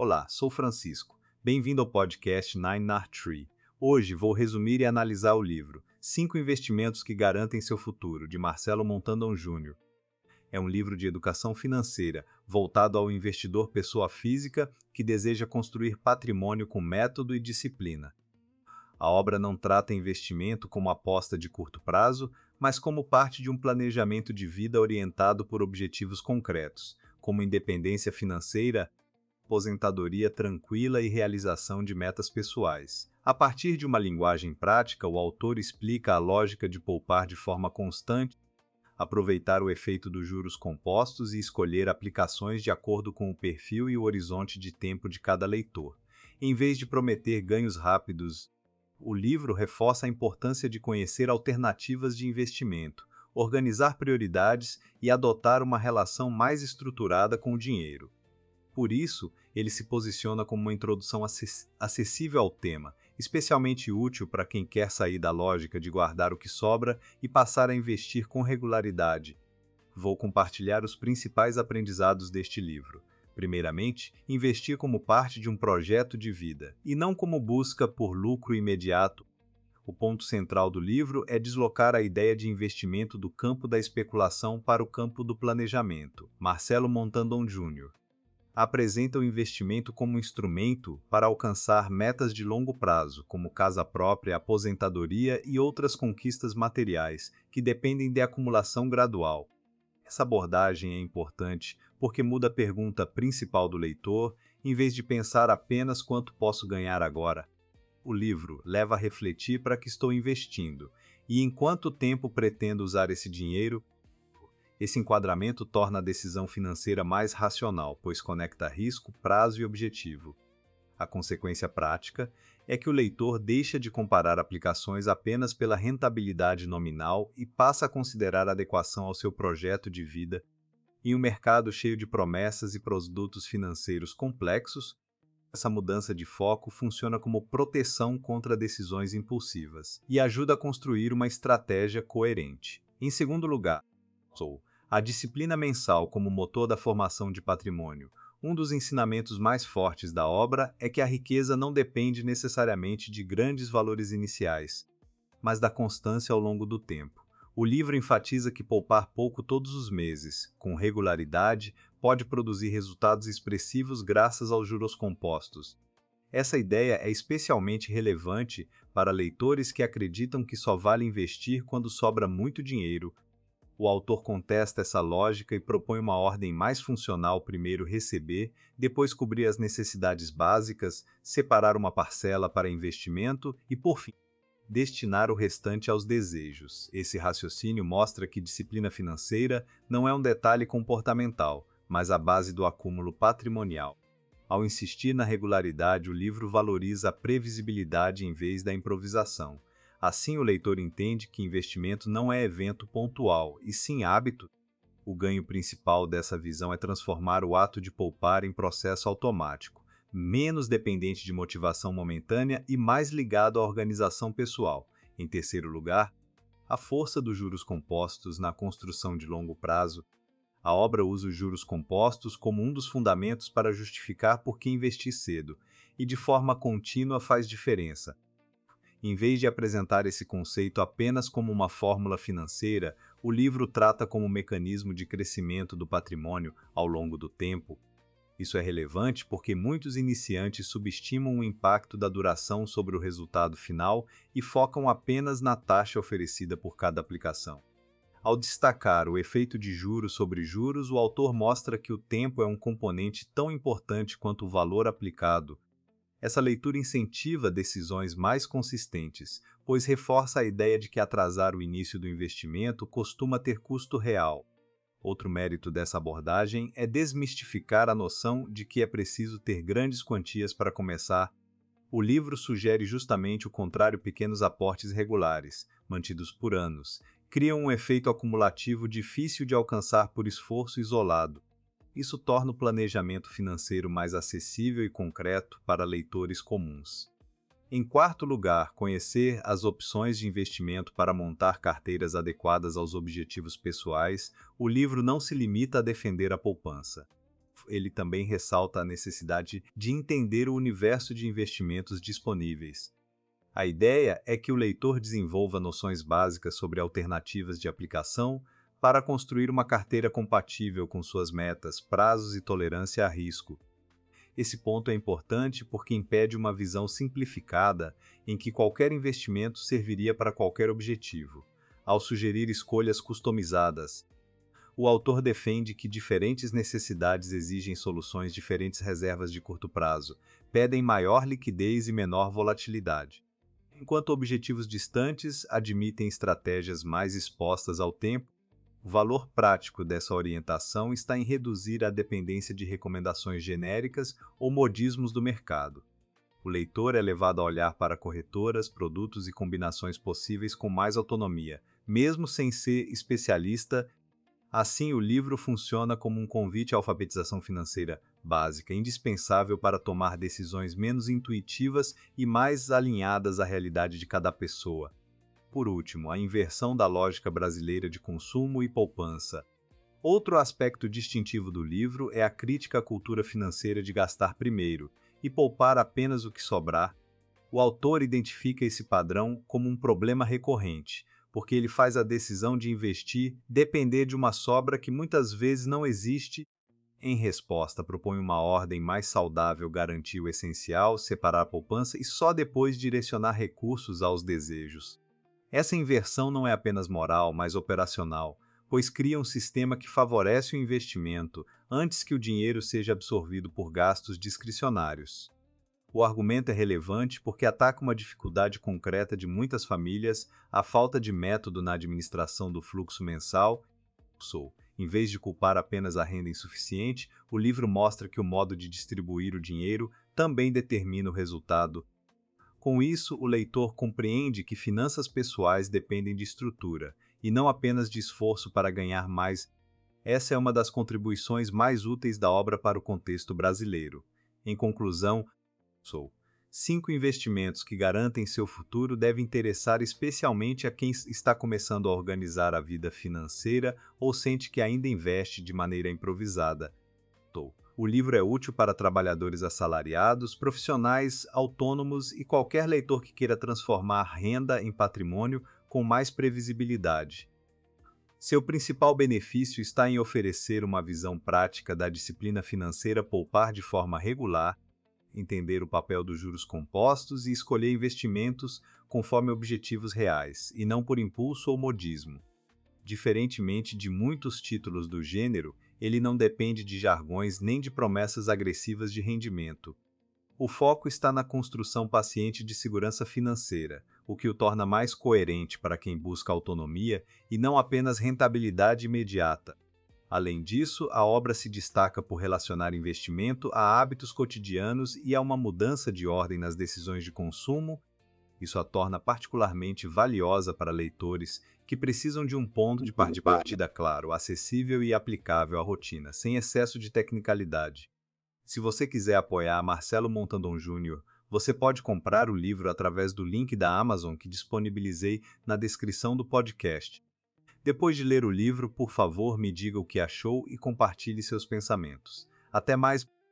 Olá, sou Francisco. Bem-vindo ao podcast Nine Nar Tree. Hoje vou resumir e analisar o livro 5 Investimentos que Garantem Seu Futuro, de Marcelo Montandon Jr. É um livro de educação financeira, voltado ao investidor pessoa física que deseja construir patrimônio com método e disciplina. A obra não trata investimento como aposta de curto prazo, mas como parte de um planejamento de vida orientado por objetivos concretos, como independência financeira, aposentadoria tranquila e realização de metas pessoais. A partir de uma linguagem prática, o autor explica a lógica de poupar de forma constante, aproveitar o efeito dos juros compostos e escolher aplicações de acordo com o perfil e o horizonte de tempo de cada leitor. Em vez de prometer ganhos rápidos, o livro reforça a importância de conhecer alternativas de investimento, organizar prioridades e adotar uma relação mais estruturada com o dinheiro. Por isso, ele se posiciona como uma introdução acessível ao tema, especialmente útil para quem quer sair da lógica de guardar o que sobra e passar a investir com regularidade. Vou compartilhar os principais aprendizados deste livro. Primeiramente, investir como parte de um projeto de vida, e não como busca por lucro imediato. O ponto central do livro é deslocar a ideia de investimento do campo da especulação para o campo do planejamento. Marcelo Montandon Jr. apresenta o investimento como instrumento para alcançar metas de longo prazo, como casa própria, aposentadoria e outras conquistas materiais, que dependem de acumulação gradual. Essa abordagem é importante porque muda a pergunta principal do leitor, em vez de pensar apenas quanto posso ganhar agora. O livro leva a refletir para que estou investindo e em quanto tempo pretendo usar esse dinheiro. Esse enquadramento torna a decisão financeira mais racional, pois conecta risco, prazo e objetivo. A consequência prática é que o leitor deixa de comparar aplicações apenas pela rentabilidade nominal e passa a considerar a adequação ao seu projeto de vida. Em um mercado cheio de promessas e produtos financeiros complexos, essa mudança de foco funciona como proteção contra decisões impulsivas e ajuda a construir uma estratégia coerente. Em segundo lugar, a disciplina mensal como motor da formação de patrimônio. Um dos ensinamentos mais fortes da obra é que a riqueza não depende necessariamente de grandes valores iniciais, mas da constância ao longo do tempo. O livro enfatiza que poupar pouco todos os meses, com regularidade, pode produzir resultados expressivos graças aos juros compostos. Essa ideia é especialmente relevante para leitores que acreditam que só vale investir quando sobra muito dinheiro. O autor contesta essa lógica e propõe uma ordem mais funcional: primeiro receber, depois cobrir as necessidades básicas, separar uma parcela para investimento e, por fim, destinar o restante aos desejos. Esse raciocínio mostra que disciplina financeira não é um detalhe comportamental, mas a base do acúmulo patrimonial. Ao insistir na regularidade, o livro valoriza a previsibilidade em vez da improvisação. Assim, o leitor entende que investimento não é evento pontual, e sim hábito. O ganho principal dessa visão é transformar o ato de poupar em processo automático, menos dependente de motivação momentânea e mais ligado à organização pessoal. Em terceiro lugar, a força dos juros compostos na construção de longo prazo. A obra usa os juros compostos como um dos fundamentos para justificar por que investir cedo, e de forma contínua faz diferença. Em vez de apresentar esse conceito apenas como uma fórmula financeira, o livro trata como um mecanismo de crescimento do patrimônio ao longo do tempo. Isso é relevante porque muitos iniciantes subestimam o impacto da duração sobre o resultado final e focam apenas na taxa oferecida por cada aplicação. Ao destacar o efeito de juros sobre juros, o autor mostra que o tempo é um componente tão importante quanto o valor aplicado. Essa leitura incentiva decisões mais consistentes, pois reforça a ideia de que atrasar o início do investimento costuma ter custo real. Outro mérito dessa abordagem é desmistificar a noção de que é preciso ter grandes quantias para começar. O livro sugere justamente o contrário: pequenos aportes regulares, mantidos por anos, criam um efeito acumulativo difícil de alcançar por esforço isolado. Isso torna o planejamento financeiro mais acessível e concreto para leitores comuns. Em quarto lugar, conhecer as opções de investimento para montar carteiras adequadas aos objetivos pessoais. O livro não se limita a defender a poupança. ele também ressalta a necessidade de entender o universo de investimentos disponíveis. A ideia é que o leitor desenvolva noções básicas sobre alternativas de aplicação para construir uma carteira compatível com suas metas, prazos e tolerância a risco. Esse ponto é importante porque impede uma visão simplificada em que qualquer investimento serviria para qualquer objetivo, ao sugerir escolhas customizadas. O autor defende que diferentes necessidades exigem soluções diferentes reservas de curto prazo, pedem maior liquidez e menor volatilidade, enquanto objetivos distantes admitem estratégias mais expostas ao tempo. O valor prático dessa orientação está em reduzir a dependência de recomendações genéricas ou modismos do mercado. O leitor é levado a olhar para corretoras, produtos e combinações possíveis com mais autonomia, mesmo sem ser especialista. Assim, o livro funciona como um convite à alfabetização financeira básica, indispensável para tomar decisões menos intuitivas e mais alinhadas à realidade de cada pessoa. Por último, a inversão da lógica brasileira de consumo e poupança. Outro aspecto distintivo do livro é a crítica à cultura financeira de gastar primeiro e poupar apenas o que sobrar. O autor identifica esse padrão como um problema recorrente, porque ele faz a decisão de investir depender de uma sobra que muitas vezes não existe. Em resposta, propõe uma ordem mais saudável, garantir o essencial, separar a poupança e só depois direcionar recursos aos desejos. Essa inversão não é apenas moral, mas operacional, pois cria um sistema que favorece o investimento antes que o dinheiro seja absorvido por gastos discricionários. O argumento é relevante porque ataca uma dificuldade concreta de muitas famílias, a falta de método na administração do fluxo mensal. Em vez de culpar apenas a renda insuficiente, o livro mostra que o modo de distribuir o dinheiro também determina o resultado. Com isso, o leitor compreende que finanças pessoais dependem de estrutura, e não apenas de esforço para ganhar mais. Essa é uma das contribuições mais úteis da obra para o contexto brasileiro. Em conclusão, 5 investimentos que garantem seu futuro devem interessar especialmente a quem está começando a organizar a vida financeira ou sente que ainda investe de maneira improvisada. O livro é útil para trabalhadores assalariados, profissionais, autônomos e qualquer leitor que queira transformar renda em patrimônio com mais previsibilidade. Seu principal benefício está em oferecer uma visão prática da disciplina financeira, poupar de forma regular, entender o papel dos juros compostos e escolher investimentos conforme objetivos reais, e não por impulso ou modismo. Diferentemente de muitos títulos do gênero, ele não depende de jargões nem de promessas agressivas de rendimento. O foco está na construção paciente de segurança financeira, o que o torna mais coerente para quem busca autonomia e não apenas rentabilidade imediata. Além disso, a obra se destaca por relacionar investimento a hábitos cotidianos e a uma mudança de ordem nas decisões de consumo. Isso a torna particularmente valiosa para leitores que precisam de um ponto de partida claro, acessível e aplicável à rotina, sem excesso de tecnicalidade. Se você quiser apoiar Marcelo Montandon Júnior, você pode comprar o livro através do link da Amazon que disponibilizei na descrição do podcast. Depois de ler o livro, por favor, me diga o que achou e compartilhe seus pensamentos. Até mais!